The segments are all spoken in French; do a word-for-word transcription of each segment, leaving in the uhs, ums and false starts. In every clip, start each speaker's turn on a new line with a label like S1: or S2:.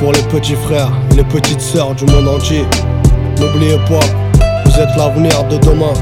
S1: pour les petits frères et les petites sœurs du monde entier. N'oubliez pas, vous êtes l'avenir de demain.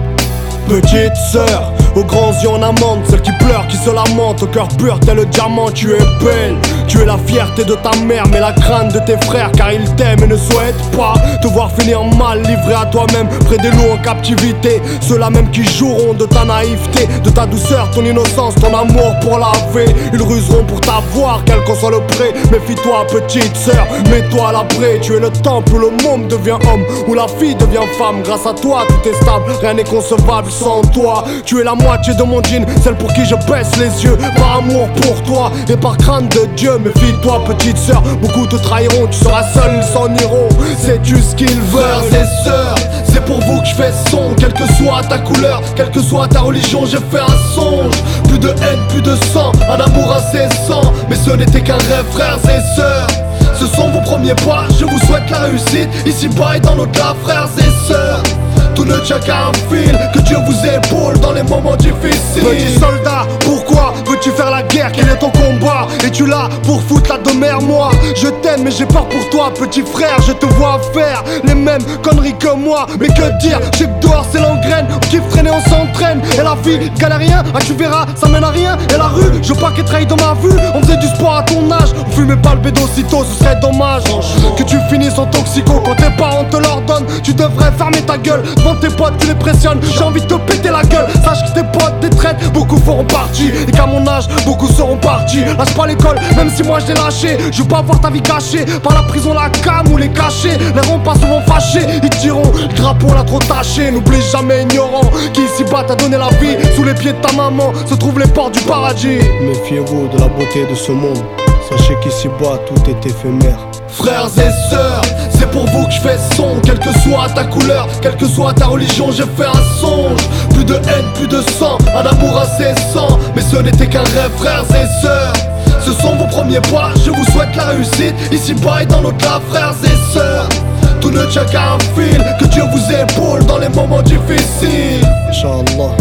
S1: Petite sœur, aux grands yeux en amande, celle qui pleure, qui se lamente, au cœur pur tel le diamant. Tu es belle, tu es la fierté de ta mère, mais la crainte de tes frères, car ils t'aiment et ne souhaitent pas te voir finir mal, livré à toi-même, près des loups en captivité. Ceux-là même qui joueront de ta naïveté, de ta douceur, ton innocence, ton amour pour la vie. Ils ruseront pour t'avoir, quel qu'en soit le prix. Méfie-toi petite sœur, mets-toi à l'abri. Tu es le temple où le monde devient homme, où la fille devient femme. Grâce à toi tout est stable, rien n'est concevable sans toi. Tu es la moitié de mon jean, celle pour qui je baisse les yeux. Par amour pour toi et par crainte de Dieu. Méfie-toi petite sœur, beaucoup te trahiront. Tu seras seul, ils s'en iront. Sais-tu ce qu'ils veulent?
S2: Frères et sœurs, c'est pour vous que je fais ce son. Quelle que soit ta couleur, quelle que soit ta religion, j'ai fait un songe. Plus de haine, plus de sang, un amour incessant. Mais ce n'était qu'un rêve, frères et sœurs. Ce sont vos premiers pas, je vous souhaite la réussite. Ici-bas et dans l'au-delà, frères et sœurs. Tout ne tient qu'à un fil, que Dieu vous épaule dans les moments difficiles.
S1: Petit soldat, pourquoi veux-tu faire la guerre? Quel est ton combat? Es-tu là pour foutre la demeure? Moi, je t'aime mais j'ai peur pour toi, petit frère. Je te vois faire les mêmes conneries que moi. Mais que dire, j'ai que dehors c'est l'engraine. On kiffe traîner, on s'entraîne. Et la vie, galérien, ah tu verras, ça mène à rien. Et la rue, je veux pas qu'elle trahisse dans ma vue. On faisait du sport à ton âge, on fumait pas le bédo aussitôt, ce serait dommage que tu finisses en toxico. Quand tes parents te l'ordonnent, tu devrais fermer ta gueule. Devant tes potes tu les pressionnes, j'ai envie de te péter la gueule. Sache que tes potes des traites, beaucoup feront partie. Et qu'à mon âge, beaucoup seront partis. Lâche pas l'école, même si moi je l'ai lâché. Je veux pas voir ta vie cachée par la prison, la cam ou les cachets. Les ronds pas souvent fâchés, ils diront le drapeau l'a trop taché. N'oublie jamais ignorant qui ici bas t'a donné la vie. Sous les pieds de ta maman se trouvent les portes du paradis. Méfiez-vous de la beauté de ce monde. Sachez qu'ici bas tout est éphémère.
S2: Frères et sœurs, c'est pour vous que je fais ce son. Quelle que soit ta couleur, quelle que soit ta religion, j'ai fait un songe. Plus de haine, plus de sang, un amour incessant. Mais ce n'était qu'un rêve, frères et sœurs. Ce sont vos premiers pas, je vous souhaite la réussite. Ici-bas et dans l'au-delà, frères et sœurs. Tout ne tient qu'à un fil, que Dieu vous épaule dans les moments difficiles.
S1: Inch'Allah,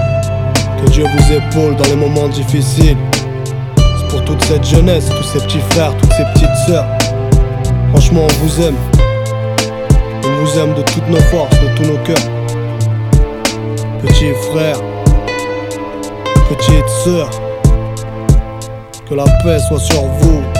S1: que Dieu vous épaule dans les moments difficiles. C'est pour toute cette jeunesse, tous ces petits frères, toutes ces petites sœurs. Franchement on vous aime. On vous aime de toutes nos forces, de tous nos cœurs. Petits frères, petites sœurs, que la paix soit sur vous.